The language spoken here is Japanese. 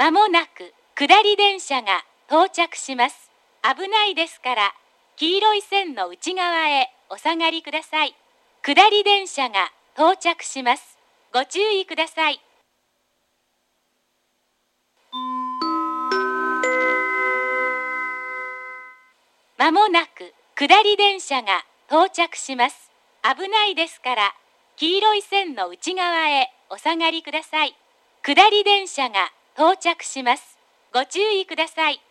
まもなく下り電車が到着します。危ないですから、黄色い線の内側へお下がりください。下り電車が到着します。ご注意ください。まもなく下り電車が到着します。危ないですから、黄色い線の内側へお下がりください。下り電車が到着します。ご注意ください。